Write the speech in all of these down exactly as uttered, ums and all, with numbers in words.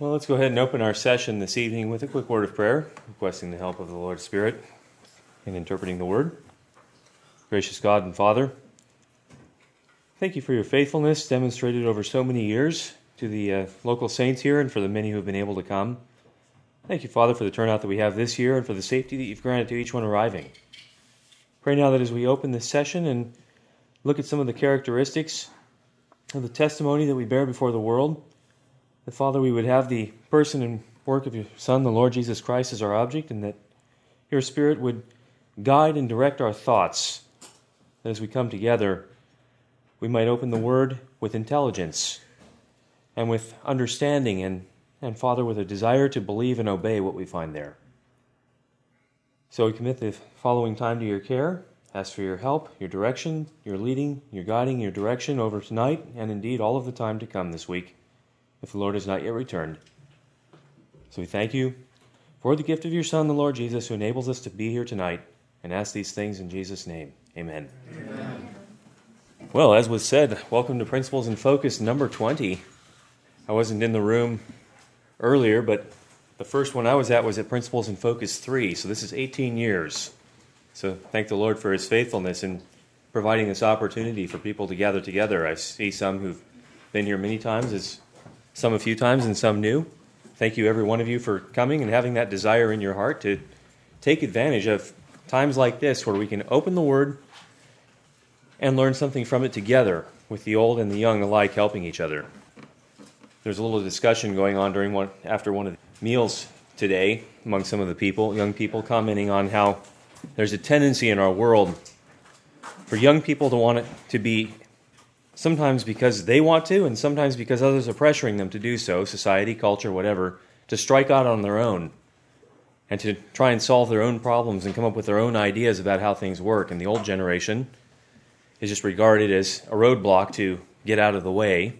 Well, let's go ahead and open our session this evening with a quick word of prayer, requesting the help of the Lord's Spirit in interpreting the Word. Gracious God and Father, thank you for your faithfulness demonstrated over so many years to the uh, local saints here and for the many who have been able to come. Thank you, Father, for the turnout that we have this year and for the safety that you've granted to each one arriving. Pray now that as we open this session and look at some of the characteristics of the testimony that we bear before the world, that, Father, we would have the person and work of your Son, the Lord Jesus Christ, as our object, and that your Spirit would guide and direct our thoughts, that as we come together, we might open the Word with intelligence and with understanding and, and, Father, with a desire to believe and obey what we find there. So we commit the following time to your care, ask for your help, your direction, your leading, your guiding, your direction over tonight, and indeed all of the time to come this week, if the Lord has not yet returned. So we thank you for the gift of your Son, the Lord Jesus, who enables us to be here tonight, and ask these things in Jesus' name. Amen. Amen. Well, as was said, welcome to Principles in Focus number twenty. I wasn't in the room earlier, but the first one I was at was at Principles in Focus three, so this is eighteen years. So thank the Lord for his faithfulness in providing this opportunity for people to gather together. I see some who've been here many times, as some a few times, and some new. Thank you, every one of you, for coming and having that desire in your heart to take advantage of times like this where we can open the Word and learn something from it together, with the old and the young alike helping each other. There's a little discussion going on during one after one of the meals today among some of the people, young people, commenting on how there's a tendency in our world for young people to want it to be sometimes because they want to, and sometimes because others are pressuring them to do so, society, culture, whatever, to strike out on their own and to try and solve their own problems and come up with their own ideas about how things work. And the old generation is just regarded as a roadblock to get out of the way.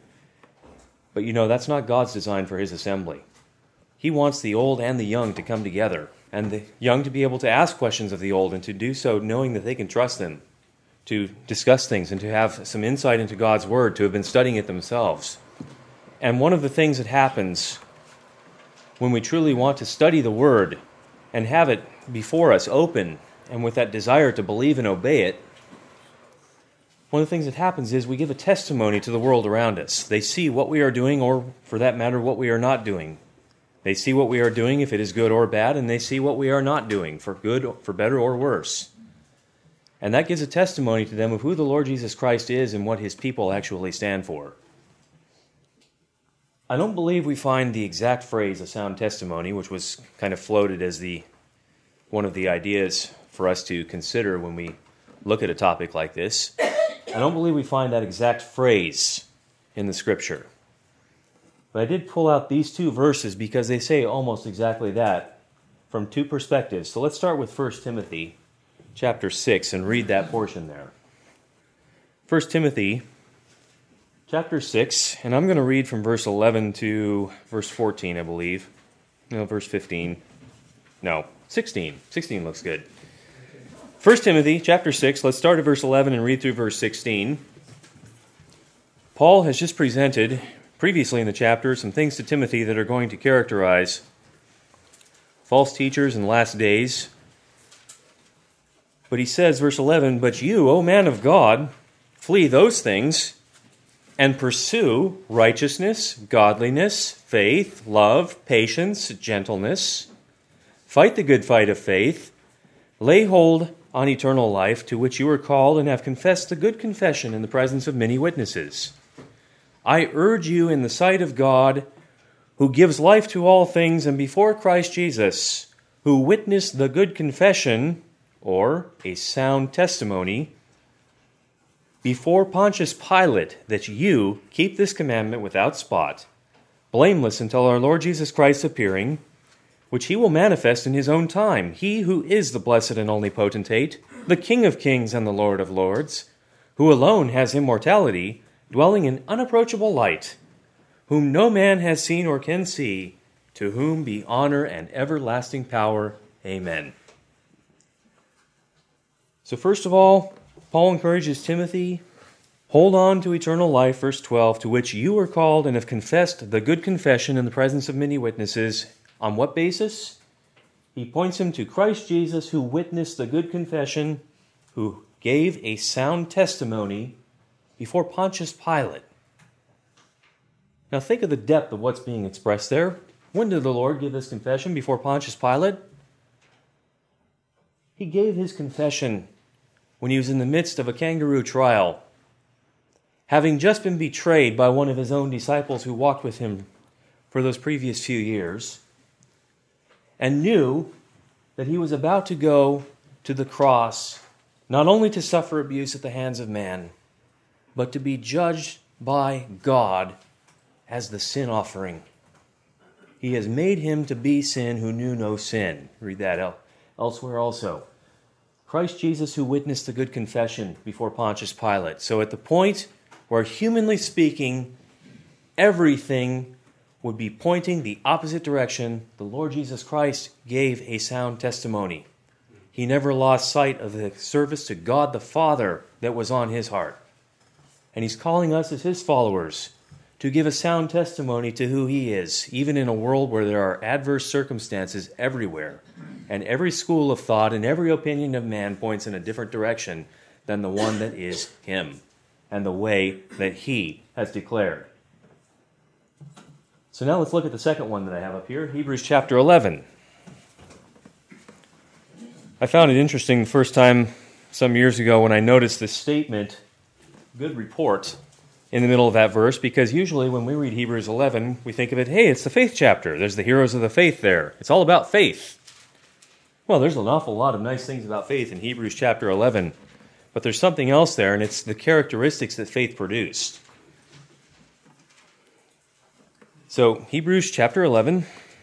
But you know, that's not God's design for his assembly. He wants the old and the young to come together, and the young to be able to ask questions of the old and to do so knowing that they can trust them, to discuss things and to have some insight into God's Word, to have been studying it themselves. And one of the things that happens when we truly want to study the Word and have it before us open and with that desire to believe and obey it, one of the things that happens is we give a testimony to the world around us. They see what we are doing, or for that matter, what we are not doing. They see what we are doing, if it is good or bad, and they see what we are not doing, for good, for better or worse. And that gives a testimony to them of who the Lord Jesus Christ is and what his people actually stand for. I don't believe we find the exact phrase, a sound testimony, which was kind of floated as the one of the ideas for us to consider when we look at a topic like this. I don't believe we find that exact phrase in the Scripture. But I did pull out these two verses because they say almost exactly that from two perspectives. So let's start with First Timothy chapter six and read that portion there. First Timothy chapter six, and I'm going to read from verse eleven to verse fourteen, I believe. No, verse fifteen. No, sixteen. sixteen looks good. First Timothy chapter six, let's start at verse eleven and read through verse sixteen. Paul has just presented previously in the chapter some things to Timothy that are going to characterize false teachers in the last days. But he says, verse eleven, "But you, O man of God, flee those things and pursue righteousness, godliness, faith, love, patience, gentleness. Fight the good fight of faith. Lay hold on eternal life, to which you were called and have confessed the good confession in the presence of many witnesses. I urge you in the sight of God, who gives life to all things, and before Christ Jesus, who witnessed the good confession," or a sound testimony, "before Pontius Pilate, that you keep this commandment without spot, blameless until our Lord Jesus Christ appearing, which he will manifest in his own time, he who is the blessed and only potentate, the King of kings and the Lord of lords, who alone has immortality, dwelling in unapproachable light, whom no man has seen or can see, to whom be honor and everlasting power. Amen." So first of all, Paul encourages Timothy Hold on to eternal life, verse twelve, to which you are called and have confessed the good confession in the presence of many witnesses. On what basis? He points him to Christ Jesus, who witnessed the good confession, who gave a sound testimony before Pontius Pilate. Now think of the depth of what's being expressed there. When did the Lord give his confession? Before Pontius Pilate? He gave his confession when he was in the midst of a kangaroo trial, having just been betrayed by one of his own disciples who walked with him for those previous few years, and knew that he was about to go to the cross, not only to suffer abuse at the hands of man, but to be judged by God as the sin offering. He has made him to be sin who knew no sin. Read that el- elsewhere also. Christ Jesus, who witnessed the good confession before Pontius Pilate. So at the point where, humanly speaking, everything would be pointing the opposite direction, the Lord Jesus Christ gave a sound testimony. He never lost sight of the service to God the Father that was on his heart. And he's calling us as his followers to give a sound testimony to who he is, even in a world where there are adverse circumstances everywhere, and every school of thought and every opinion of man points in a different direction than the one that is him and the way that he has declared. So now let's look at the second one that I have up here, Hebrews chapter eleven. I found it interesting the first time some years ago when I noticed this statement, good report, in the middle of that verse, because usually when we read Hebrews eleven, we think of it, hey, it's the faith chapter. There's the heroes of the faith there. It's all about faith. Well, there's an awful lot of nice things about faith in Hebrews chapter eleven, but there's something else there, and it's the characteristics that faith produced. So, Hebrews chapter eleven,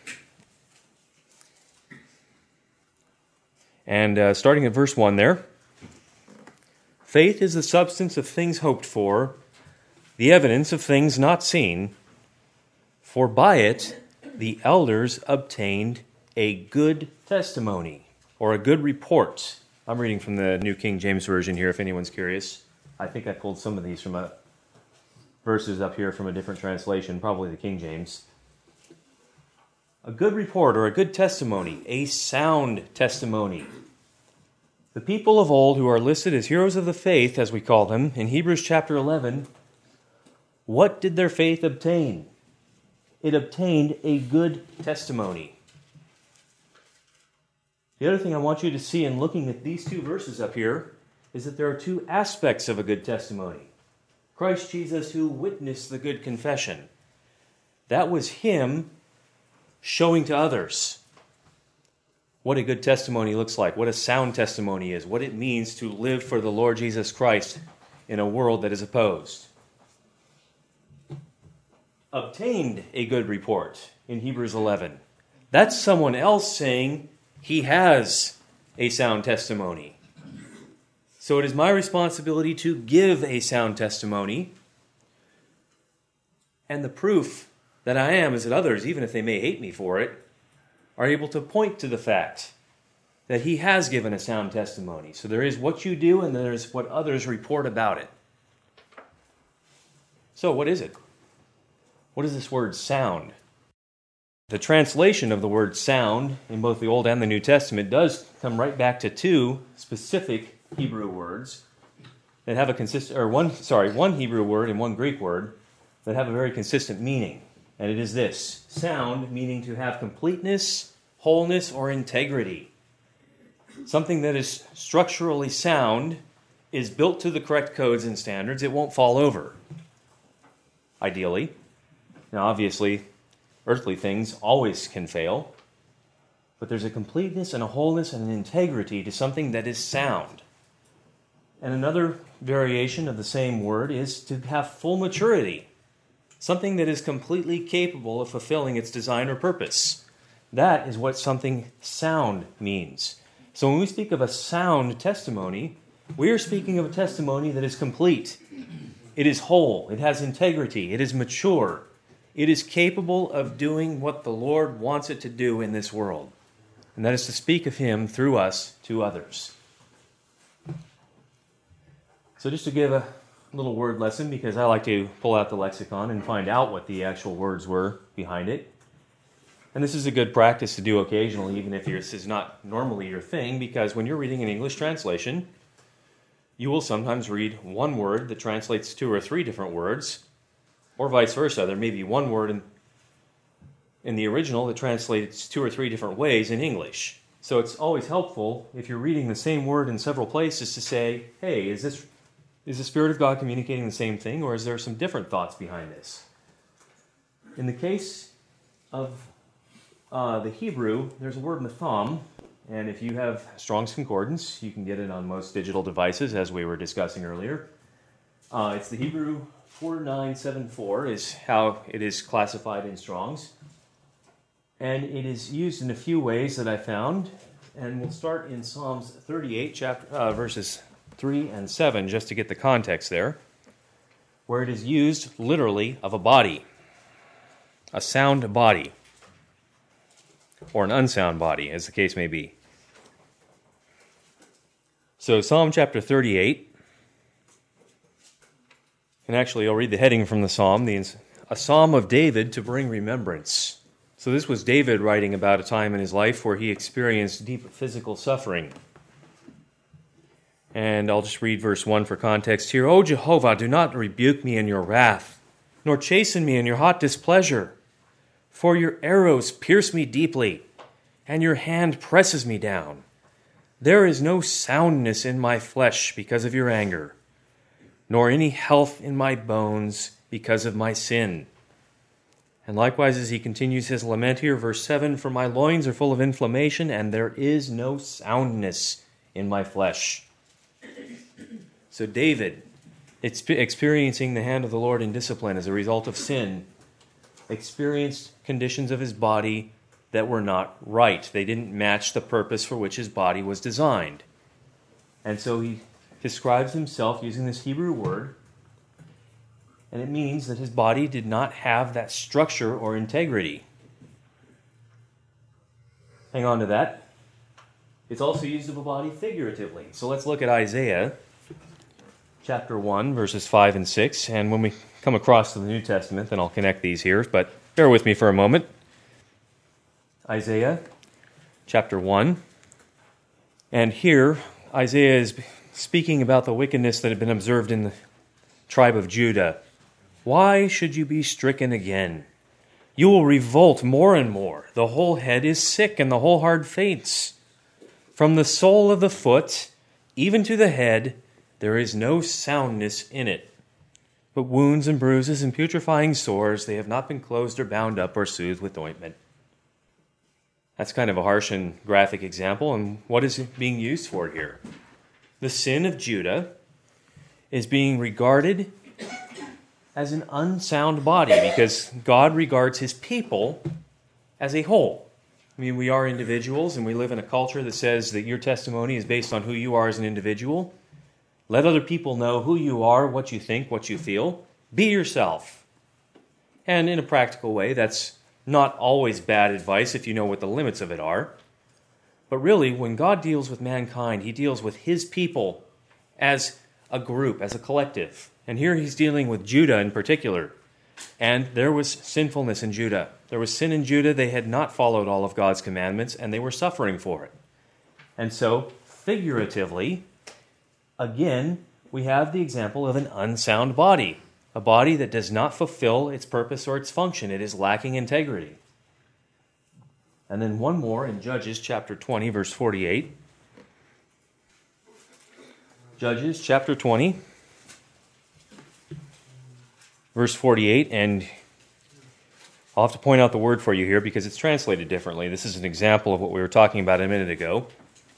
and uh, starting at verse one there. Faith is the substance of things hoped for, the evidence of things not seen, for by it the elders obtained a good testimony, or a good report. I'm reading from the New King James Version here, if anyone's curious. I think I pulled some of these from a, verses up here from a different translation, probably the King James. A good report, or a good testimony, a sound testimony. The people of old, who are listed as heroes of the faith, as we call them, in Hebrews chapter eleven, what did their faith obtain? It obtained a good testimony. The other thing I want you to see in looking at these two verses up here is that there are two aspects of a good testimony. Christ Jesus, who witnessed the good confession. That was him showing to others what a good testimony looks like, what a sound testimony is, what it means to live for the Lord Jesus Christ in a world that is opposed. Obtained a good report in Hebrews eleven. That's someone else saying he has a sound testimony. So it is my responsibility to give a sound testimony. And the proof that I am is that others, even if they may hate me for it, are able to point to the fact that he has given a sound testimony. So there is what you do and there is what others report about it. So what is it? What is this word sound? The translation of the word sound in both the Old and the New Testament does come right back to two specific Hebrew words that have a consistent, or one, sorry, one Hebrew word and one Greek word that have a very consistent meaning. And it is this: sound, meaning to have completeness, wholeness, or integrity. Something that is structurally sound is built to the correct codes and standards. It won't fall over, ideally. Now, obviously, earthly things always can fail, but there's a completeness and a wholeness and an integrity to something that is sound. And another variation of the same word is to have full maturity, something that is completely capable of fulfilling its design or purpose. That is what something sound means. So when we speak of a sound testimony, we are speaking of a testimony that is complete. It is whole. It has integrity. It is mature. It is capable of doing what the Lord wants it to do in this world. And that is to speak of him through us to others. So just to give a little word lesson because I like to pull out the lexicon and find out what the actual words were behind it. And this is a good practice to do occasionally, even if this is not normally your thing, because when you're reading an English translation, you will sometimes read one word that translates two or three different words, or vice versa. There may be one word in, in the original that translates two or three different ways in English. So it's always helpful if you're reading the same word in several places to say, hey, is this is the Spirit of God communicating the same thing, or is there some different thoughts behind this? In the case of uh, the Hebrew, there's a word matham, and if you have Strong's Concordance, you can get it on most digital devices, as we were discussing earlier. Uh, it's the Hebrew four nine seven four is how it is classified in Strong's. And it is used in a few ways that I found. And we'll start in Psalms thirty-eight, chapter, uh, verses three and seven, just to get the context there, where it is used literally of a body, a sound body, or an unsound body, as the case may be. So Psalm chapter thirty-eight, and actually I'll read the heading from the psalm, the, a psalm of David to bring remembrance. So this was David writing about a time in his life where he experienced deep physical suffering. And I'll just read verse one for context here. O Jehovah, do not rebuke me in your wrath, nor chasten me in your hot displeasure. For your arrows pierce me deeply, and your hand presses me down. There is no soundness in my flesh because of your anger, nor any health in my bones because of my sin. And likewise, as he continues his lament here, verse seven, for my loins are full of inflammation, and there is no soundness in my flesh. So David, experiencing the hand of the Lord in discipline as a result of sin, experienced conditions of his body that were not right. They didn't match the purpose for which his body was designed. And so he describes himself using this Hebrew word, and it means that his body did not have that structure or integrity. Hang on to that. It's also used of a body figuratively. So let's look at Isaiah chapter one, verses five and six. And when we come across to the New Testament, then I'll connect these here. But bear with me for a moment. Isaiah chapter one. And here, Isaiah is speaking about the wickedness that had been observed in the tribe of Judah. Why should you be stricken again? You will revolt more and more. The whole head is sick, and the whole heart faints. From the sole of the foot, even to the head, there is no soundness in it. But wounds and bruises and putrefying sores, they have not been closed or bound up or soothed with ointment. That's kind of a harsh and graphic example, and what is it being used for here? The sin of Judah is being regarded as an unsound body because God regards his people as a whole. I mean, we are individuals, and we live in a culture that says that your testimony is based on who you are as an individual. Let other people know who you are, what you think, what you feel. Be yourself. And in a practical way, that's not always bad advice if you know what the limits of it are. But really, when God deals with mankind, he deals with his people as a group, as a collective. And here he's dealing with Judah in particular. And there was sinfulness in Judah. There was sin in Judah. They had not followed all of God's commandments, and they were suffering for it. And so, figuratively, again, we have the example of an unsound body, a body that does not fulfill its purpose or its function. It is lacking integrity. And then one more in Judges chapter twenty, verse forty-eight. Judges chapter twenty, verse forty-eight, and I'll have to point out the word for you here because it's translated differently. This is an example of what we were talking about a minute ago.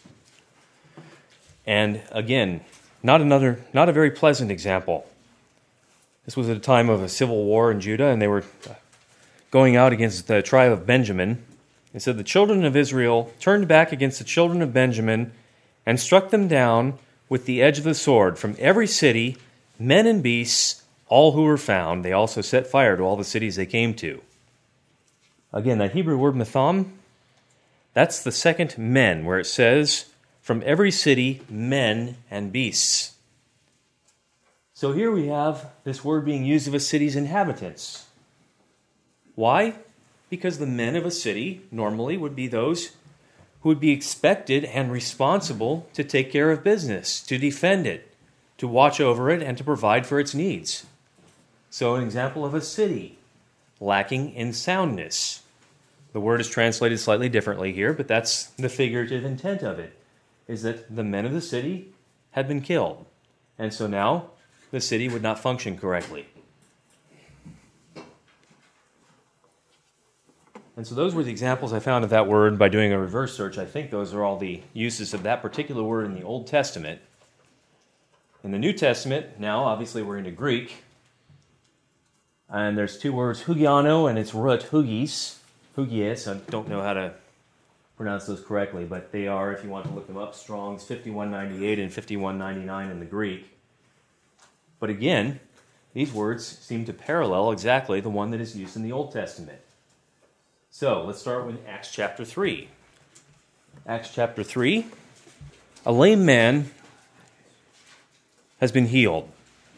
And again, not another, not a very pleasant example. This was at a time of a civil war in Judah, and they were going out against the tribe of Benjamin. It said, the children of Israel turned back against the children of Benjamin and struck them down with the edge of the sword from every city, men and beasts, all who were found. They also set fire to all the cities they came to. Again, that Hebrew word matham, that's the second men, where it says, from every city, men and beasts. So here we have this word being used of a city's inhabitants. Why? Because the men of a city normally would be those who would be expected and responsible to take care of business, to defend it, to watch over it, and to provide for its needs. So an example of a city lacking in soundness. The word is translated slightly differently here, but that's the figurative intent of it, is that the men of the city had been killed. And so now the city would not function correctly. And so those were the examples I found of that word by doing a reverse search. I think those are all the uses of that particular word in the Old Testament. In the New Testament, now obviously we're into Greek. And there's two words, hugiano and its root, hugis. Hugies, I don't know how to pronounce those correctly, but they are, if you want to look them up, Strong's fifty-one ninety-eight and fifty-one ninety-nine in the Greek. But again, these words seem to parallel exactly the one that is used in the Old Testament. So, let's start with Acts chapter three. Acts chapter three, a lame man has been healed.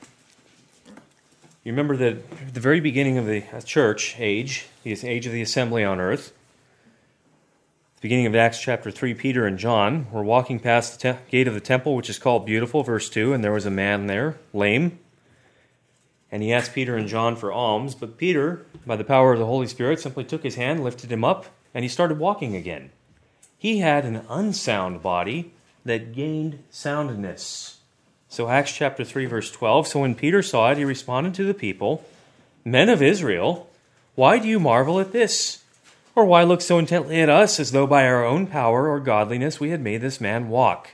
You remember that at the very beginning of the church age, the age of the assembly on earth, the beginning of Acts chapter three, Peter and John were walking past the te- gate of the temple, which is called Beautiful, verse two, and there was a man there, lame. And he asked Peter and John for alms, but Peter, by the power of the Holy Spirit, simply took his hand, lifted him up, and he started walking again. He had an unsound body that gained soundness. So Acts chapter three, verse twelve, so when Peter saw it, he responded to the people, "Men of Israel, why do you marvel at this? Or why look so intently at us, as though by our own power or godliness we had made this man walk?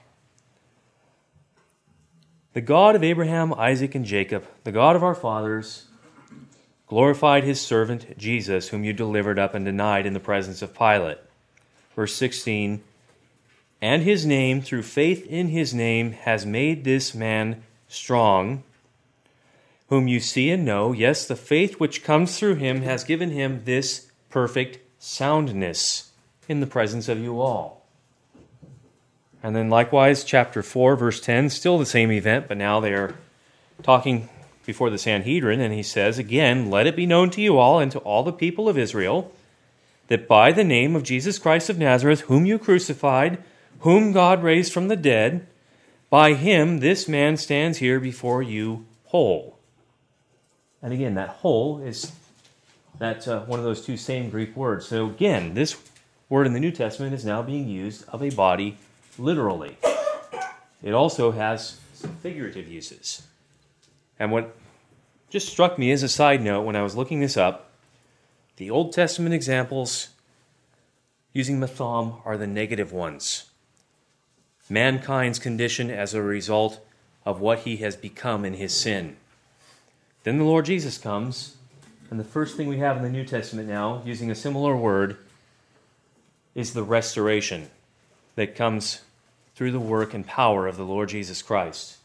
The God of Abraham, Isaac, and Jacob, the God of our fathers, glorified his servant Jesus, whom you delivered up and denied in the presence of Pilate." Verse sixteen, "And his name, through faith in his name, has made this man strong, whom you see and know. Yes, the faith which comes through him has given him this perfect soundness in the presence of you all." And then likewise, chapter four, verse ten, still the same event, but now they are talking before the Sanhedrin, and he says, "Again, let it be known to you all and to all the people of Israel, that by the name of Jesus Christ of Nazareth, whom you crucified, whom God raised from the dead, by him this man stands here before you whole." And again, that whole is that uh, one of those two same Greek words. So again, this word in the New Testament is now being used of a body literally. It also has some figurative uses. And what just struck me as a side note when I was looking this up, the Old Testament examples using matham are the negative ones. Mankind's condition as a result of what he has become in his sin. Then the Lord Jesus comes, and the first thing we have in the New Testament now, using a similar word, is the restoration that comes through the work and power of the Lord Jesus Christ.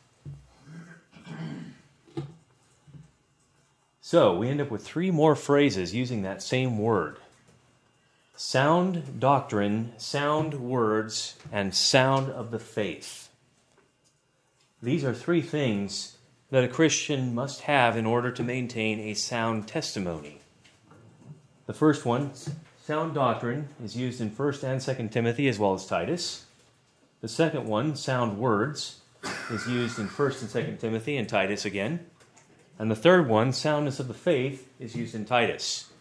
So, we end up with three more phrases using that same word. Sound doctrine, sound words, and sound of the faith. These are three things that a Christian must have in order to maintain a sound testimony. The first one, sound doctrine, is used in First and Second Timothy as well as Titus. The second one, sound words, is used in First and Second Timothy and Titus again. And the third one, soundness of the faith, is used in Titus.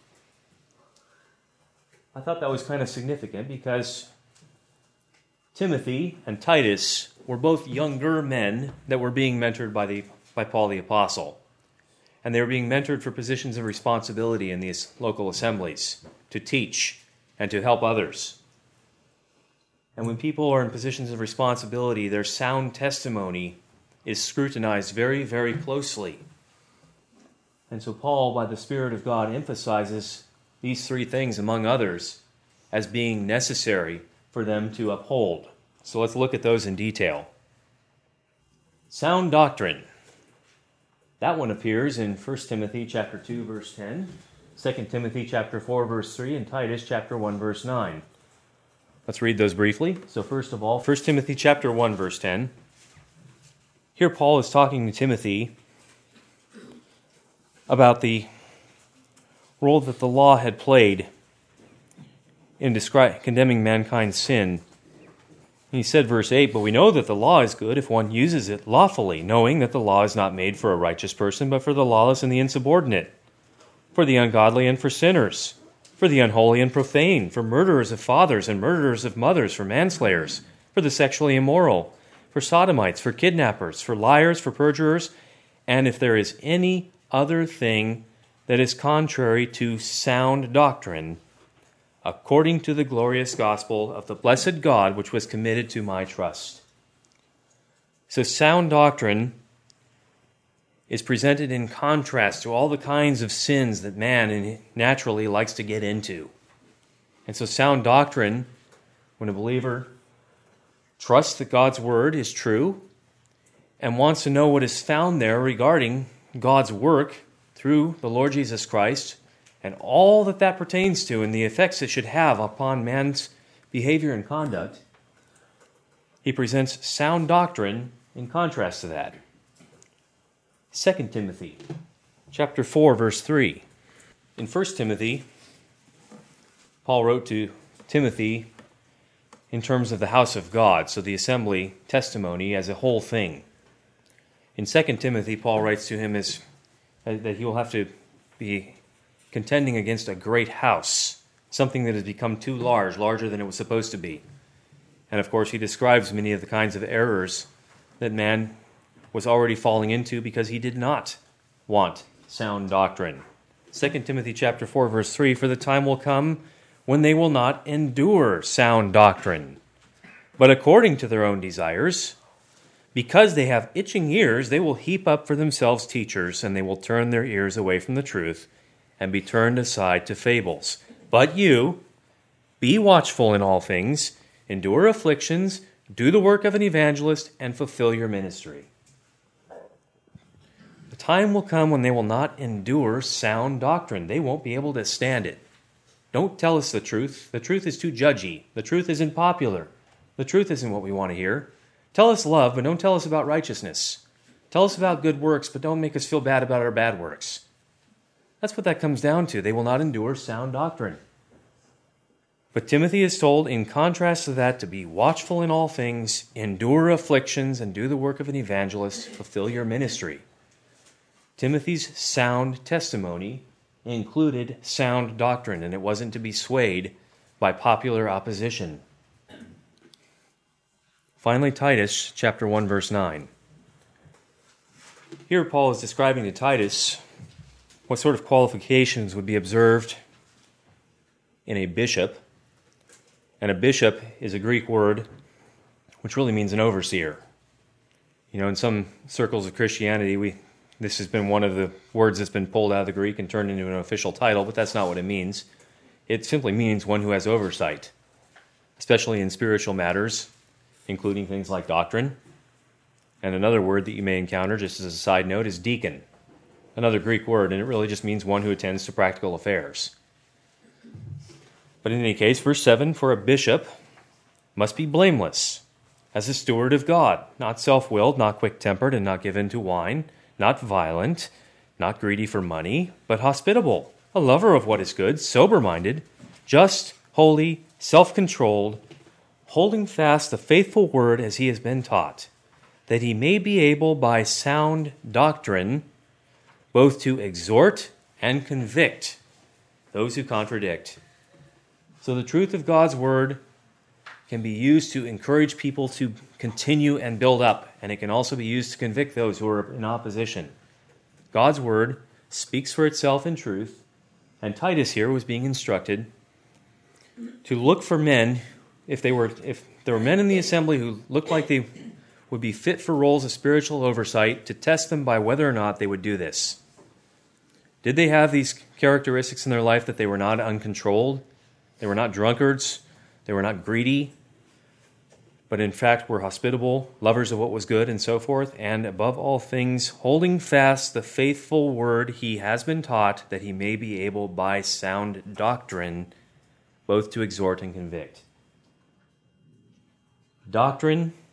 I thought that was kind of significant because Timothy and Titus were both younger men that were being mentored by the by Paul the Apostle. And they were being mentored for positions of responsibility in these local assemblies to teach and to help others. And when people are in positions of responsibility, their sound testimony is scrutinized very, very closely. And so Paul, by the Spirit of God, emphasizes these three things, among others, as being necessary for them to uphold. So let's look at those in detail. Sound doctrine. That one appears in First Timothy chapter two, verse ten, Second Timothy chapter four, verse three, and Titus chapter one, verse nine. Let's read those briefly. So first of all, First Timothy chapter one, verse ten. Here Paul is talking to Timothy about the role that the law had played in descri- condemning mankind's sin. He said, verse eight, "But we know that the law is good if one uses it lawfully, knowing that the law is not made for a righteous person, but for the lawless and the insubordinate, for the ungodly and for sinners, for the unholy and profane, for murderers of fathers and murderers of mothers, for manslayers, for the sexually immoral, for sodomites, for kidnappers, for liars, for perjurers, and if there is any other thing that is contrary to sound doctrine, according to the glorious gospel of the blessed God, which was committed to my trust." So sound doctrine is presented in contrast to all the kinds of sins that man naturally likes to get into. And so sound doctrine, when a believer trusts that God's word is true and wants to know what is found there regarding God's work through the Lord Jesus Christ, and all that that pertains to and the effects it should have upon man's behavior and conduct, he presents sound doctrine in contrast to that. Second Timothy chapter four, verse three. In First Timothy, Paul wrote to Timothy in terms of the house of God, so the assembly testimony as a whole thing. In Second Timothy, Paul writes to him as that he will have to be contending against a great house, something that has become too large, larger than it was supposed to be. And of course, he describes many of the kinds of errors that man was already falling into because he did not want sound doctrine. Second Timothy chapter four, verse three, "For the time will come when they will not endure sound doctrine, but according to their own desires, because they have itching ears, they will heap up for themselves teachers, and they will turn their ears away from the truth and be turned aside to fables. But you, be watchful in all things, endure afflictions, do the work of an evangelist, and fulfill your ministry." The time will come when they will not endure sound doctrine. They won't be able to stand it. Don't tell us the truth. The truth is too judgy. The truth isn't popular. The truth isn't what we want to hear. Tell us love, but don't tell us about righteousness. Tell us about good works, but don't make us feel bad about our bad works. That's what that comes down to. They will not endure sound doctrine. But Timothy is told, in contrast to that, to be watchful in all things, endure afflictions, and do the work of an evangelist, fulfill your ministry. Timothy's sound testimony included sound doctrine, and it wasn't to be swayed by popular opposition. Finally, Titus chapter one, verse nine. Here Paul is describing to Titus what sort of qualifications would be observed in a bishop. And a bishop is a Greek word which really means an overseer. You know, in some circles of Christianity, we this has been one of the words that's been pulled out of the Greek and turned into an official title, but that's not what it means. It simply means one who has oversight, especially in spiritual matters, including things like doctrine. And another word that you may encounter, just as a side note, is deacon. Another Greek word, and it really just means one who attends to practical affairs. But in any case, verse seven, "For a bishop must be blameless, as a steward of God, not self-willed, not quick-tempered, and not given to wine, not violent, not greedy for money, but hospitable, a lover of what is good, sober-minded, just, holy, self-controlled, holding fast the faithful word as he has been taught, that he may be able by sound doctrine both to exhort and convict those who contradict." So the truth of God's word can be used to encourage people to continue and build up, and it can also be used to convict those who are in opposition. God's word speaks for itself in truth, and Titus here was being instructed to look for men, if they were if there were men in the assembly who looked like they would be fit for roles of spiritual oversight, to test them by whether or not they would do this. Did they have these characteristics in their life, that they were not uncontrolled, they were not drunkards, they were not greedy, but in fact were hospitable, lovers of what was good, and so forth, and above all things, holding fast the faithful word he has been taught, that he may be able by sound doctrine both to exhort and convict. Doctrine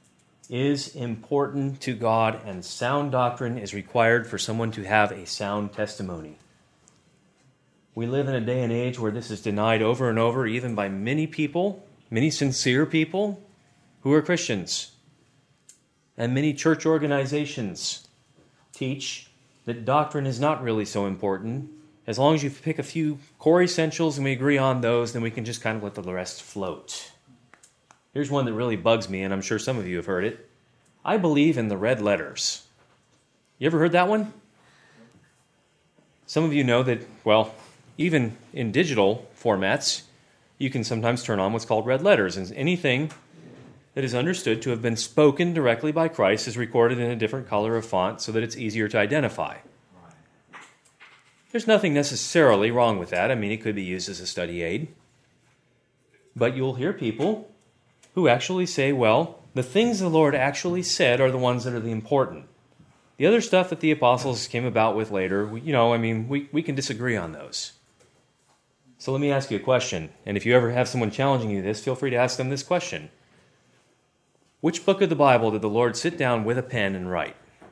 is important to God, and sound doctrine is required for someone to have a sound testimony. We live in a day and age where this is denied over and over, even by many people, many sincere people who are Christians. And many church organizations teach that doctrine is not really so important. As long as you pick a few core essentials and we agree on those, then we can just kind of let the rest float. Here's one that really bugs me, and I'm sure some of you have heard it. I believe in the red letters. You ever heard that one? Some of you know that, well, even in digital formats, you can sometimes turn on what's called red letters, and anything that is understood to have been spoken directly by Christ is recorded in a different color of font so that it's easier to identify. There's nothing necessarily wrong with that. I mean, it could be used as a study aid. But you'll hear people who actually say, well, the things the Lord actually said are the ones that are the important. The other stuff that the apostles came about with later, you know, I mean, we, we can disagree on those. So let me ask you a question. And if you ever have someone challenging you this, feel free to ask them this question. Which book of the Bible did the Lord sit down with a pen and write?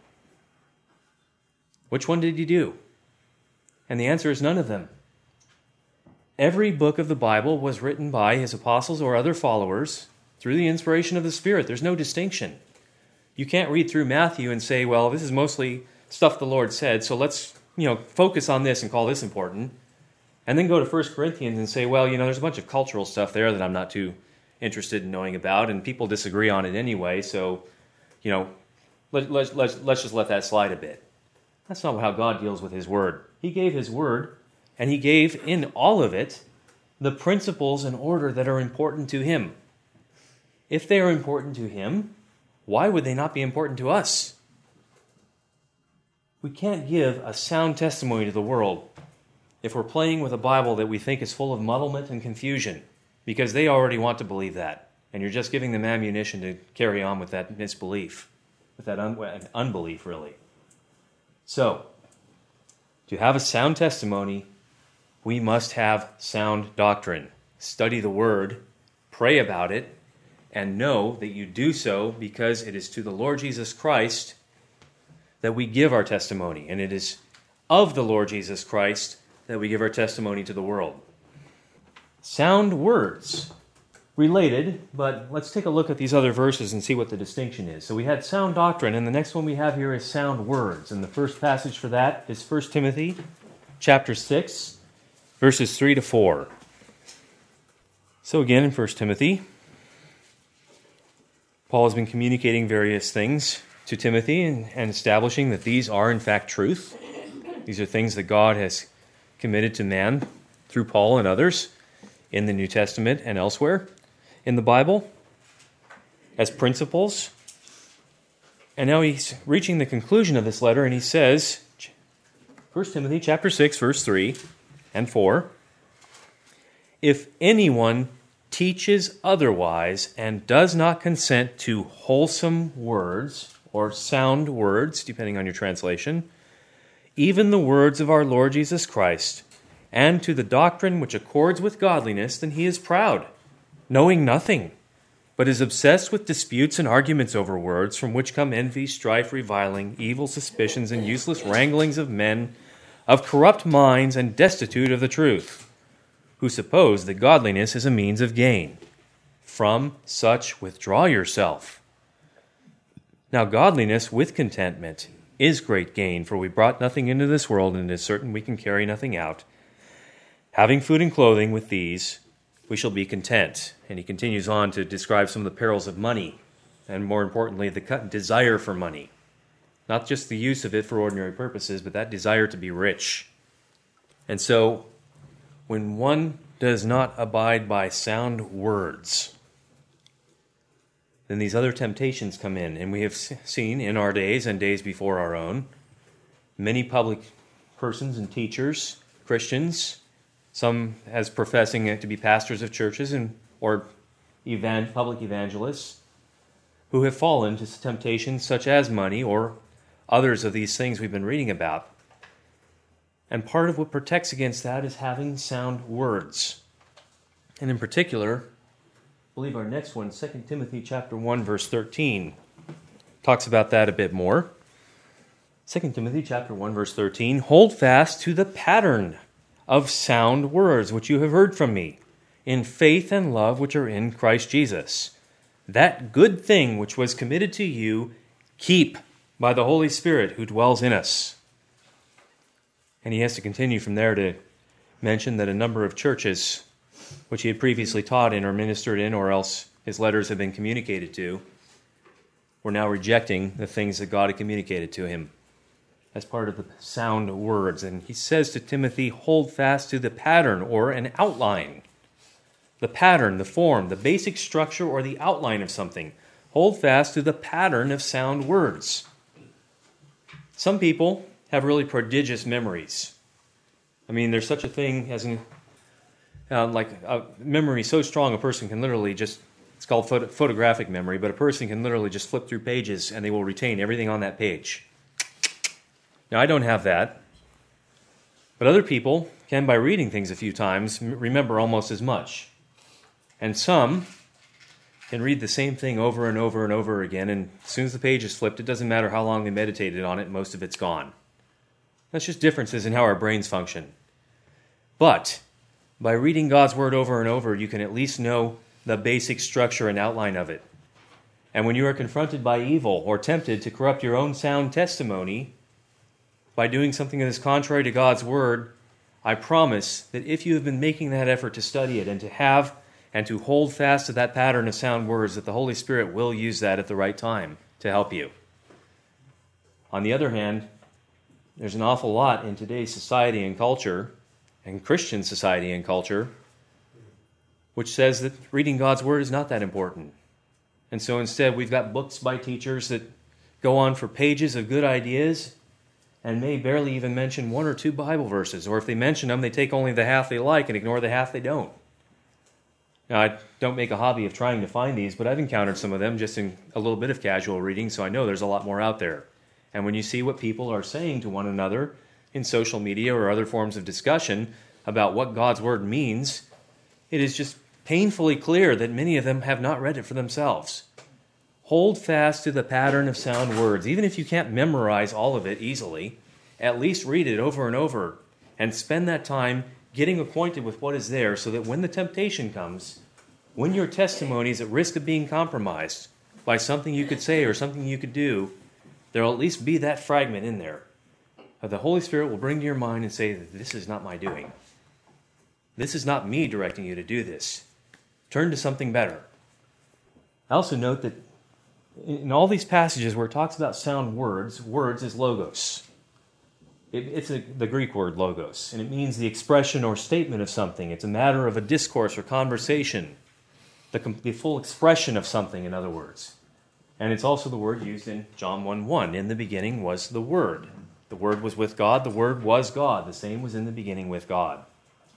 Which one did he do? And the answer is none of them. Every book of the Bible was written by his apostles or other followers through the inspiration of the Spirit. There's no distinction. You can't read through Matthew and say, well, this is mostly stuff the Lord said, so let's, you know, focus on this and call this important. And then go to First Corinthians and say, well, you know, there's a bunch of cultural stuff there that I'm not too interested in knowing about, and people disagree on it anyway, so, you know, let, let, let's, let's just let that slide a bit. That's not how God deals with his word. He gave his word, and he gave in all of it the principles and order that are important to him. If they are important to him, why would they not be important to us? We can't give a sound testimony to the world if we're playing with a Bible that we think is full of muddlement and confusion, because they already want to believe that, and you're just giving them ammunition to carry on with that misbelief, with that un- unbelief, really. So, to have a sound testimony, we must have sound doctrine. Study the Word, pray about it, and know that you do so because it is to the Lord Jesus Christ that we give our testimony, and it is of the Lord Jesus Christ that we give our testimony to the world. Sound words. Related, but let's take a look at these other verses and see what the distinction is. So we had sound doctrine, and the next one we have here is sound words. And the first passage for that is First Timothy chapter six, verses three to four. So again, in First Timothy, Paul has been communicating various things to Timothy and, and establishing that these are in fact truth. These are things that God has committed to man through Paul and others in the New Testament and elsewhere in the Bible as principles. And now he's reaching the conclusion of this letter, and he says, First Timothy chapter six, verse three and four, if anyone teaches otherwise and does not consent to wholesome words or sound words, depending on your translation, even the words of our Lord Jesus Christ, and to the doctrine which accords with godliness, then he is proud, knowing nothing, but is obsessed with disputes and arguments over words, from which come envy, strife, reviling, evil suspicions, and useless wranglings of men, of corrupt minds and destitute of the truth, who suppose that godliness is a means of gain. From such withdraw yourself. Now godliness with contentment is great gain, for we brought nothing into this world, and it is certain we can carry nothing out. Having food and clothing, with these we shall be content. And he continues on to describe some of the perils of money, and more importantly, the desire for money. Not just the use of it for ordinary purposes, but that desire to be rich. And so, when one does not abide by sound words, then these other temptations come in. And we have seen in our days and days before our own, many public persons and teachers, Christians, some as professing to be pastors of churches and or evan, public evangelists, who have fallen to temptations such as money or others of these things we've been reading about. And part of what protects against that is having sound words. And in particular, I believe our next one, Second Timothy chapter one, verse thirteen. talks about that a bit more. Second Timothy chapter one, verse thirteen, hold fast to the pattern of sound words which you have heard from me, in faith and love which are in Christ Jesus. That good thing which was committed to you, keep by the Holy Spirit who dwells in us. And he has to continue from there to mention that a number of churches which he had previously taught in or ministered in, or else his letters had been communicated to, were now rejecting the things that God had communicated to him as part of the sound words. And he says to Timothy, hold fast to the pattern or an outline. The pattern, the form, the basic structure or the outline of something. Hold fast to the pattern of sound words. Some people have really prodigious memories. I mean, there's such a thing as an, uh, like a memory so strong a person can literally just, it's called photo, photographic memory, but a person can literally just flip through pages and they will retain everything on that page. Now, I don't have that, but other people can, by reading things a few times, remember almost as much. And some can read the same thing over and over and over again, and as soon as the page is flipped, it doesn't matter how long they meditated on it, most of it's gone. That's just differences in how our brains function. But by reading God's Word over and over, you can at least know the basic structure and outline of it. And when you are confronted by evil or tempted to corrupt your own sound testimony by doing something that is contrary to God's Word, I promise that if you have been making that effort to study it and to have and to hold fast to that pattern of sound words, that the Holy Spirit will use that at the right time to help you. On the other hand, there's an awful lot in today's society and culture, and Christian society and culture, which says that reading God's Word is not that important. And so instead, we've got books by teachers that go on for pages of good ideas and may barely even mention one or two Bible verses. Or if they mention them, they take only the half they like and ignore the half they don't. Now, I don't make a hobby of trying to find these, but I've encountered some of them just in a little bit of casual reading, so I know there's a lot more out there. And when you see what people are saying to one another in social media or other forms of discussion about what God's Word means, it is just painfully clear that many of them have not read it for themselves. Hold fast to the pattern of sound words. Even if you can't memorize all of it easily, at least read it over and over and spend that time getting acquainted with what is there so that when the temptation comes, when your testimony is at risk of being compromised by something you could say or something you could do, there will at least be that fragment in there. The Holy Spirit will bring to your mind and say, this is not my doing. This is not me directing you to do this. Turn to something better. I also note that in all these passages where it talks about sound words, words is logos. It, it's a, the Greek word logos, and it means the expression or statement of something. It's a matter of a discourse or conversation, the, the full expression of something, in other words. And it's also the word used in John one one. In the beginning was the Word. The Word was with God. The Word was God. The same was in the beginning with God.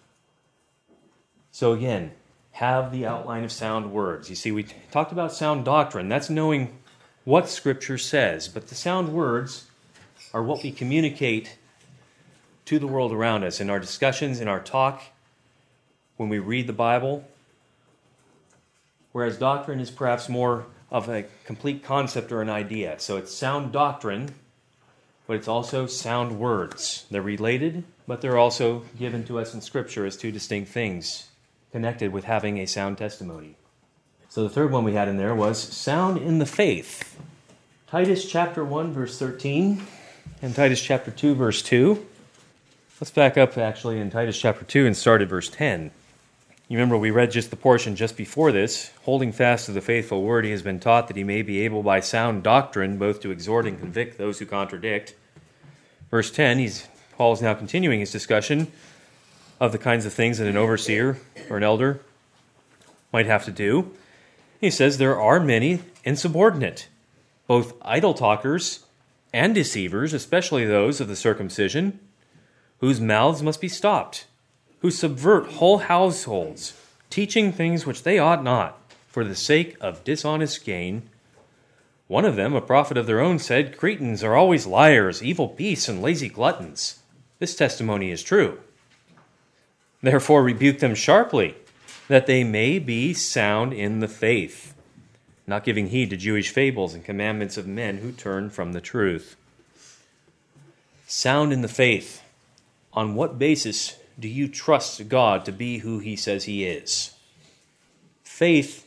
So again, have the outline of sound words. You see, we talked about sound doctrine. That's knowing what Scripture says. But the sound words are what we communicate to the world around us in our discussions, in our talk, when we read the Bible. Whereas doctrine is perhaps more of a complete concept or an idea. So it's sound doctrine, but it's also sound words. They're related, but they're also given to us in Scripture as two distinct things connected with having a sound testimony. So the third one we had in there was sound in the faith. Titus chapter one, verse thirteen, and Titus chapter two, verse two. Let's back up actually in Titus chapter two and start at verse ten. You remember we read just the portion just before this. Holding fast to the faithful word, he has been taught that he may be able by sound doctrine both to exhort and convict those who contradict. Verse ten, he's, Paul is now continuing his discussion of the kinds of things that an overseer or an elder might have to do. He says there are many insubordinate, both idle talkers and deceivers, especially those of the circumcision, whose mouths must be stopped, who subvert whole households, teaching things which they ought not, for the sake of dishonest gain. One of them, a prophet of their own, said, Cretans are always liars, evil beasts, and lazy gluttons. This testimony is true. Therefore rebuke them sharply, that they may be sound in the faith, not giving heed to Jewish fables and commandments of men who turn from the truth. Sound in the faith. On what basis do you trust God to be who he says he is? Faith,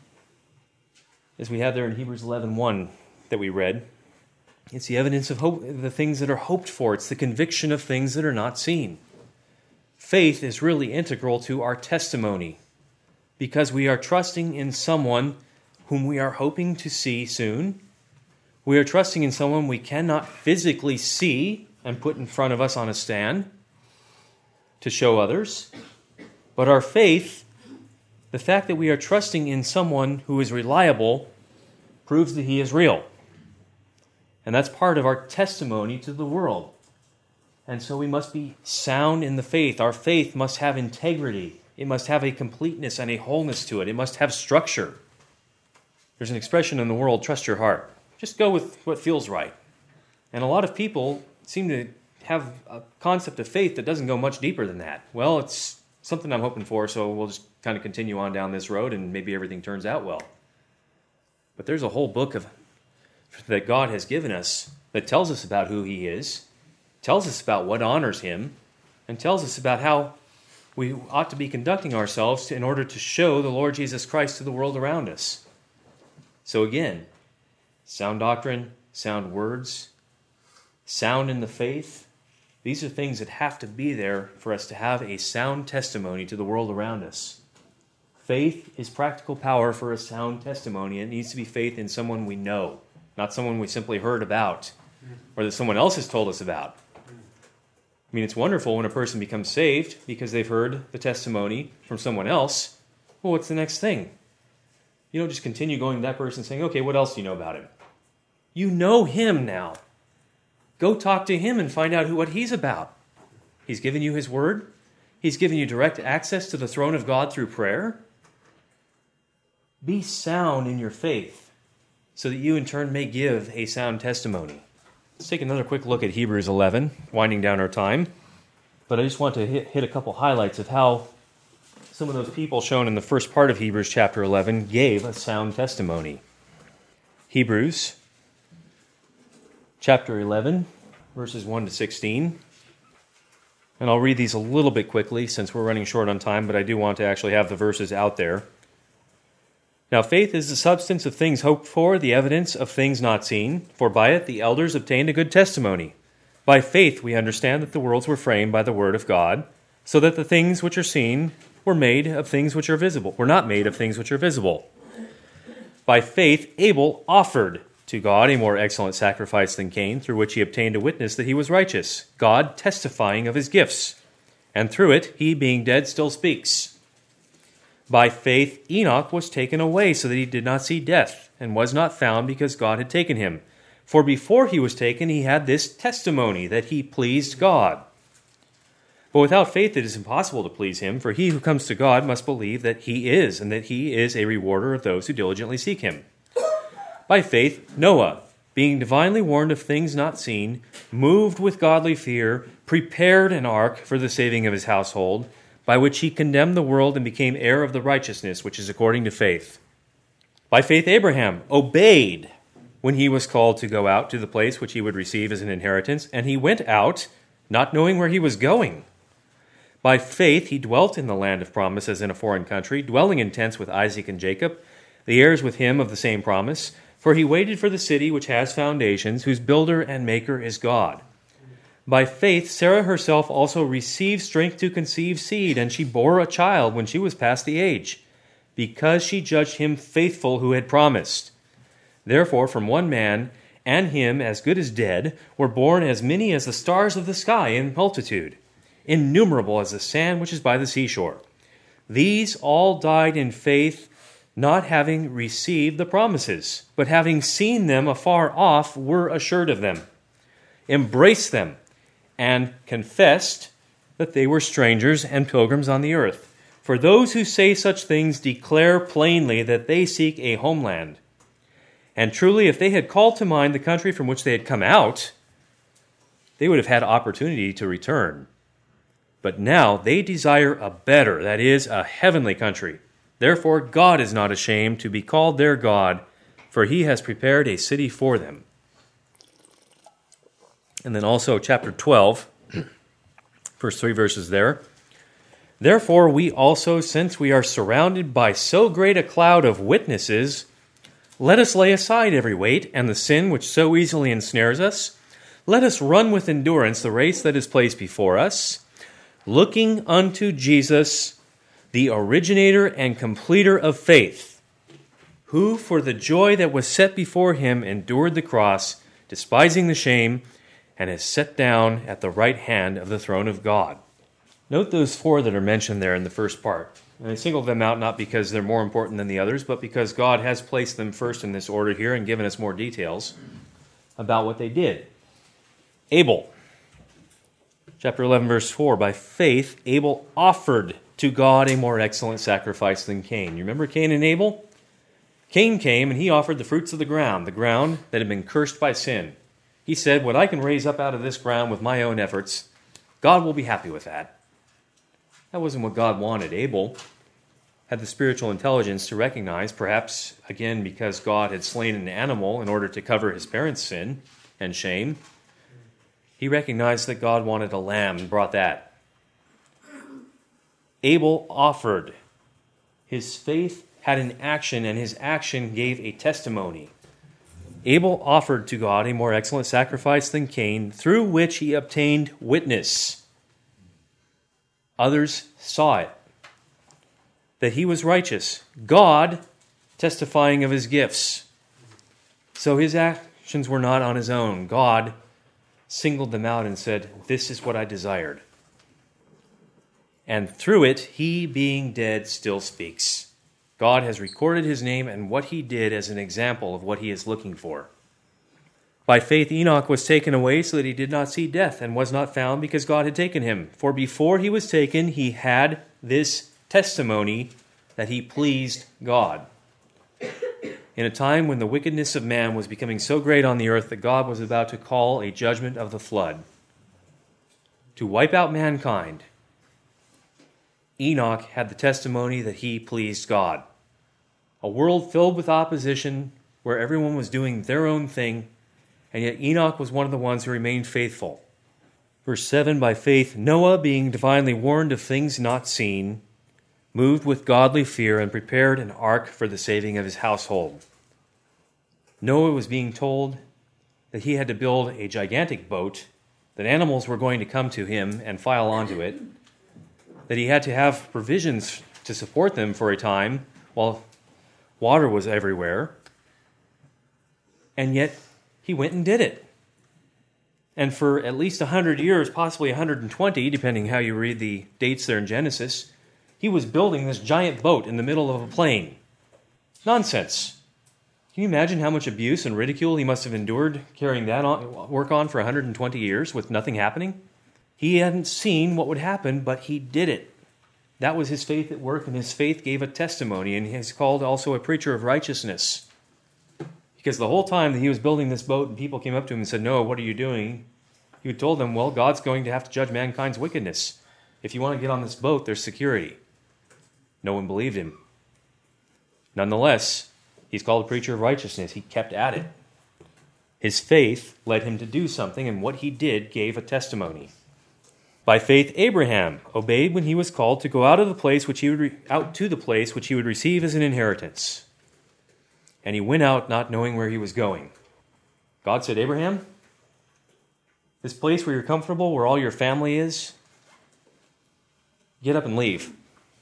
as we have there in Hebrews eleven one that we read, it's the evidence of hope, the things that are hoped for. It's the conviction of things that are not seen. Faith is really integral to our testimony because we are trusting in someone whom we are hoping to see soon. We are trusting in someone we cannot physically see and put in front of us on a stand to show others. But our faith, the fact that we are trusting in someone who is reliable, proves that he is real. And that's part of our testimony to the world. And so we must be sound in the faith. Our faith must have integrity. It must have a completeness and a wholeness to it. It must have structure. There's an expression in the world, trust your heart. Just go with what feels right. And a lot of people seem to have a concept of faith that doesn't go much deeper than that. Well, it's something I'm hoping for, so we'll just kind of continue on down this road and maybe everything turns out well. But there's a whole book of that God has given us that tells us about who he is, tells us about what honors him, and tells us about how we ought to be conducting ourselves in order to show the Lord Jesus Christ to the world around us. So again, sound doctrine, sound words, sound in the faith, these are things that have to be there for us to have a sound testimony to the world around us. Faith is practical power for a sound testimony. It needs to be faith in someone we know, not someone we simply heard about or that someone else has told us about. I mean, it's wonderful when a person becomes saved because they've heard the testimony from someone else. Well, what's the next thing? You don't just continue going to that person saying, okay, what else do you know about him? You know him now. Go talk to him and find out who, what he's about. He's given you his word. He's given you direct access to the throne of God through prayer. Be sound in your faith so that you in turn may give a sound testimony. Let's take another quick look at Hebrews eleven, winding down our time. But I just want to hit, hit a couple highlights of how some of those people shown in the first part of Hebrews chapter eleven gave a sound testimony. Hebrews chapter eleven, verses one to sixteen. And I'll read these a little bit quickly since we're running short on time, but I do want to actually have the verses out there. Now faith is the substance of things hoped for, the evidence of things not seen, for by it the elders obtained a good testimony. By faith we understand that the worlds were framed by the word of God, so that the things which are seen were made of things which are visible, were not made of things which are visible. By faith Abel offered to God a more excellent sacrifice than Cain, through which he obtained a witness that he was righteous, God testifying of his gifts. And through it, he being dead still speaks. By faith Enoch was taken away so that he did not see death, and was not found because God had taken him. For before he was taken, he had this testimony that he pleased God. But without faith it is impossible to please him, for he who comes to God must believe that he is, and that he is a rewarder of those who diligently seek him. By faith, Noah, being divinely warned of things not seen, moved with godly fear, prepared an ark for the saving of his household, by which he condemned the world and became heir of the righteousness which is according to faith. By faith, Abraham obeyed when he was called to go out to the place which he would receive as an inheritance, and he went out, not knowing where he was going. By faith, he dwelt in the land of promise as in a foreign country, dwelling in tents with Isaac and Jacob, the heirs with him of the same promise. For he waited for the city which has foundations, whose builder and maker is God. By faith, Sarah herself also received strength to conceive seed, and she bore a child when she was past the age, because she judged him faithful who had promised. Therefore, from one man, and him as good as dead, were born as many as the stars of the sky in multitude, innumerable as the sand which is by the seashore. These all died in faith, not having received the promises, but having seen them afar off, were assured of them, embraced them, and confessed that they were strangers and pilgrims on the earth. For those who say such things declare plainly that they seek a homeland. And truly, if they had called to mind the country from which they had come out, they would have had opportunity to return. But now they desire a better, that is, a heavenly country. Therefore, God is not ashamed to be called their God, for he has prepared a city for them. And then also chapter twelve, first three verses there. Therefore we also, since we are surrounded by so great a cloud of witnesses, let us lay aside every weight and the sin which so easily ensnares us. Let us run with endurance the race that is placed before us, looking unto Jesus, the originator and completer of faith, who for the joy that was set before him endured the cross, despising the shame, and is set down at the right hand of the throne of God. Note those four that are mentioned there in the first part. And I singled them out not because they're more important than the others, but because God has placed them first in this order here and given us more details about what they did. Abel, chapter eleven, verse four, by faith Abel offered to God a more excellent sacrifice than Cain. You remember Cain and Abel? Cain came and he offered the fruits of the ground, the ground that had been cursed by sin. He said, what I can raise up out of this ground with my own efforts, God will be happy with that. That wasn't what God wanted. Abel had the spiritual intelligence to recognize, perhaps, again, because God had slain an animal in order to cover his parents' sin and shame, he recognized that God wanted a lamb and brought that. Abel offered. His faith had an action, and his action gave a testimony. Abel offered to God a more excellent sacrifice than Cain, through which he obtained witness. Others saw it, that he was righteous, God testifying of his gifts. So his actions were not on his own. God singled them out and said, this is what I desired. And through it, he being dead still speaks. God has recorded his name and what he did as an example of what he is looking for. By faith, Enoch was taken away so that he did not see death and was not found because God had taken him. For before he was taken, he had this testimony that he pleased God. In a time when the wickedness of man was becoming so great on the earth that God was about to call a judgment of the flood to wipe out mankind, Enoch had the testimony that he pleased God. A world filled with opposition where everyone was doing their own thing, and yet Enoch was one of the ones who remained faithful. Verse seven, by faith Noah, being divinely warned of things not seen, moved with godly fear and prepared an ark for the saving of his household. Noah was being told that he had to build a gigantic boat, that animals were going to come to him and file onto it, that he had to have provisions to support them for a time while water was everywhere, and yet he went and did it. And for at least one hundred years, possibly one hundred twenty, depending how you read the dates there in Genesis, he was building this giant boat in the middle of a plain. Nonsense. Can you imagine how much abuse and ridicule he must have endured carrying that on, work on for one hundred twenty years with nothing happening? He hadn't seen what would happen, but he did it. That was his faith at work, and his faith gave a testimony, and he's called also a preacher of righteousness. Because the whole time that he was building this boat and people came up to him and said, Noah, what are you doing? He told them, well, God's going to have to judge mankind's wickedness. If you want to get on this boat, there's security. No one believed him. Nonetheless, he's called a preacher of righteousness. He kept at it. His faith led him to do something, and what he did gave a testimony. By faith, Abraham obeyed when he was called to go out of the place which he would re- out to the place which he would receive as an inheritance. And he went out not knowing where he was going. God said, Abraham, this place where you're comfortable, where all your family is, get up and leave.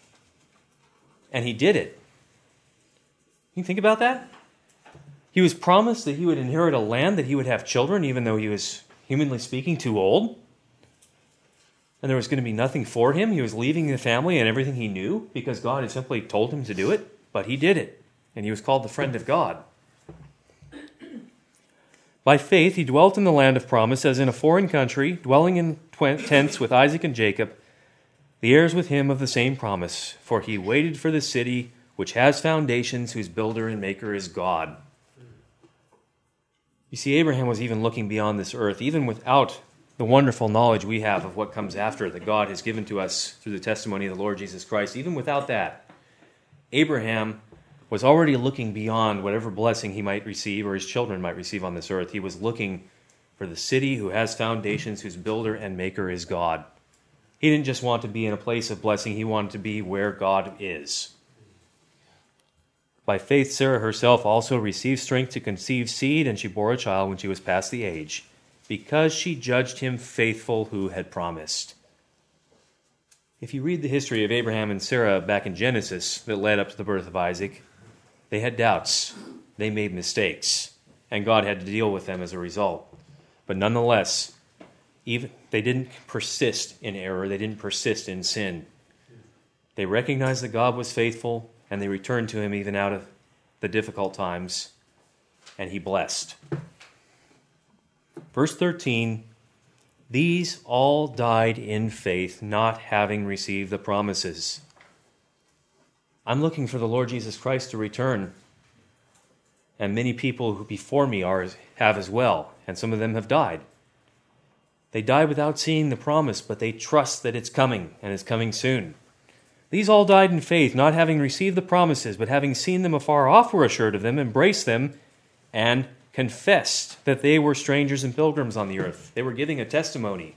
And he did it. Can you think about that? He was promised that he would inherit a land, that he would have children, even though he was, humanly speaking, too old. And there was going to be nothing for him. He was leaving the family and everything he knew because God had simply told him to do it, but he did it. And he was called the friend of God. By faith, he dwelt in the land of promise as in a foreign country, dwelling in tents with Isaac and Jacob, the heirs with him of the same promise. For he waited for the city which has foundations, whose builder and maker is God. You see, Abraham was even looking beyond this earth, even without the wonderful knowledge we have of what comes after that God has given to us through the testimony of the Lord Jesus Christ. Even without that, Abraham was already looking beyond whatever blessing he might receive or his children might receive on this earth. He was looking for the city who has foundations, whose builder and maker is God. He didn't just want to be in a place of blessing, he wanted to be where God is. By faith, Sarah herself also received strength to conceive seed, and she bore a child when she was past the age, because she judged him faithful who had promised. If you read the history of Abraham and Sarah back in Genesis that led up to the birth of Isaac, they had doubts, they made mistakes, and God had to deal with them as a result. But nonetheless, even they didn't persist in error, they didn't persist in sin. They recognized that God was faithful, and they returned to him even out of the difficult times, and he blessed. Verse thirteen, these all died in faith, not having received the promises. I'm looking for the Lord Jesus Christ to return, and many people who before me are have as well, and some of them have died. They died without seeing the promise, but they trust that it's coming, and it's coming soon. These all died in faith, not having received the promises, but having seen them afar off were assured of them, embraced them, and confessed that they were strangers and pilgrims on the earth. They were giving a testimony.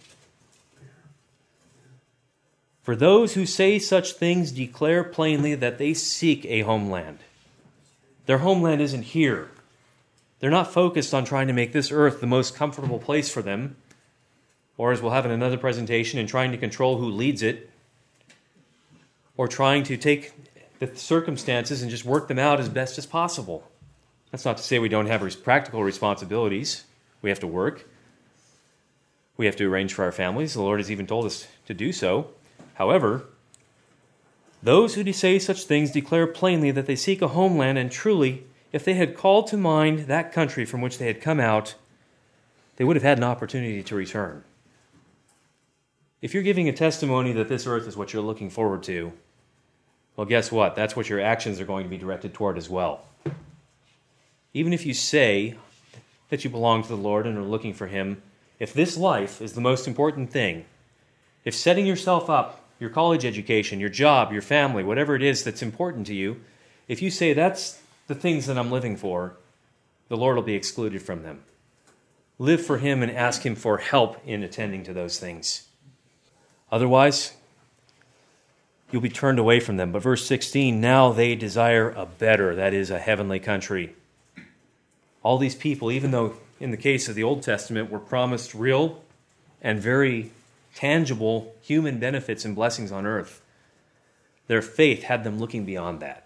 For those who say such things declare plainly that they seek a homeland. Their homeland isn't here. They're not focused on trying to make this earth the most comfortable place for them, or as we'll have in another presentation, in trying to control who leads it, or trying to take the circumstances and just work them out as best as possible. That's not to say we don't have res- practical responsibilities. We have to work. We have to arrange for our families. The Lord has even told us to do so. However, those who say such things declare plainly that they seek a homeland, and truly, if they had called to mind that country from which they had come out, they would have had an opportunity to return. If you're giving a testimony that this earth is what you're looking forward to, well, guess what? That's what your actions are going to be directed toward as well. Even if you say that you belong to the Lord and are looking for him, if this life is the most important thing, if setting yourself up, your college education, your job, your family, whatever it is that's important to you, if you say that's the things that I'm living for, the Lord will be excluded from them. Live for him and ask him for help in attending to those things. Otherwise, you'll be turned away from them. But verse sixteen, now they desire a better, that is, a heavenly country. All these people, even though in the case of the Old Testament were promised real and very tangible human benefits and blessings on earth, their faith had them looking beyond that.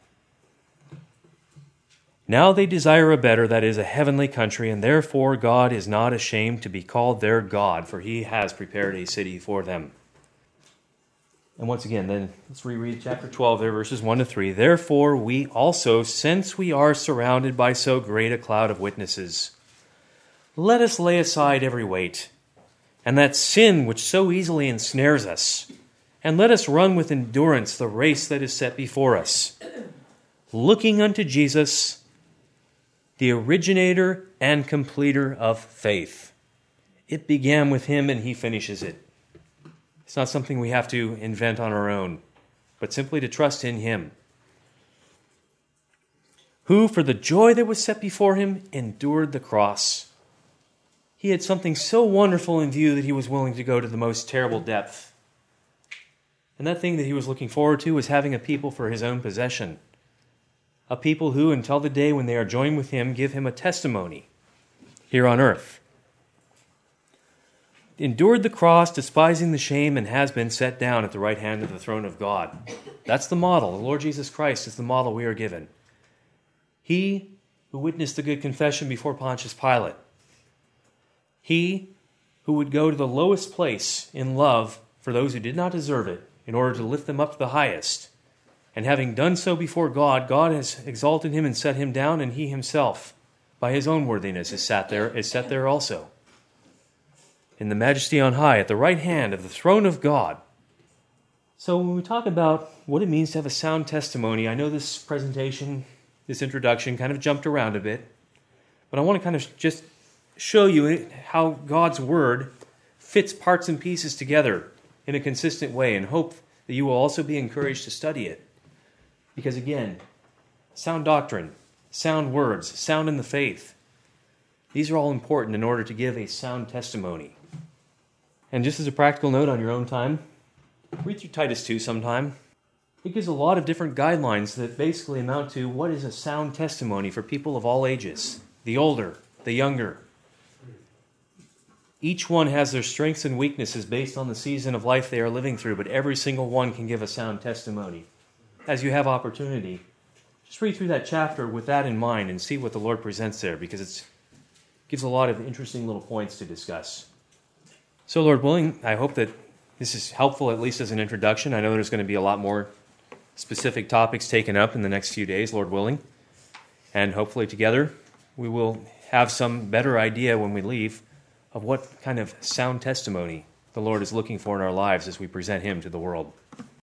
Now they desire a better, that is, a heavenly country, and therefore God is not ashamed to be called their God, for he has prepared a city for them. And once again, then let's reread chapter twelve there, verses one to three. Therefore we also, since we are surrounded by so great a cloud of witnesses, let us lay aside every weight, and that sin which so easily ensnares us, and let us run with endurance the race that is set before us, looking unto Jesus, the originator and completer of faith. It began with him, and he finishes it. It's not something we have to invent on our own, but simply to trust in him, who, for the joy that was set before him, endured the cross. He had something so wonderful in view that he was willing to go to the most terrible depth. And that thing that he was looking forward to was having a people for his own possession, a people who, until the day when they are joined with him, give him a testimony here on earth. Endured the cross, despising the shame, and has been set down at the right hand of the throne of God. That's the model. The Lord Jesus Christ is the model we are given. He who witnessed the good confession before Pontius Pilate. He who would go to the lowest place in love for those who did not deserve it in order to lift them up to the highest. And having done so before God, God has exalted him and set him down, and he himself, by his own worthiness, is sat there, is set there also, in the majesty on high, at the right hand of the throne of God. So when we talk about what it means to have a sound testimony, I know this presentation, this introduction kind of jumped around a bit, but I want to kind of just show you how God's Word fits parts and pieces together in a consistent way, and hope that you will also be encouraged to study it. Because again, sound doctrine, sound words, sound in the faith. These are all important in order to give a sound testimony. And just as a practical note on your own time, read through Titus two sometime. It gives a lot of different guidelines that basically amount to what is a sound testimony for people of all ages, the older, the younger. Each one has their strengths and weaknesses based on the season of life they are living through, but every single one can give a sound testimony. As you have opportunity, just read through that chapter with that in mind and see what the Lord presents there, because it gives a lot of interesting little points to discuss. So, Lord willing, I hope that this is helpful, at least as an introduction. I know there's going to be a lot more specific topics taken up in the next few days, Lord willing. And hopefully together we will have some better idea when we leave of what kind of sound testimony the Lord is looking for in our lives as we present Him to the world.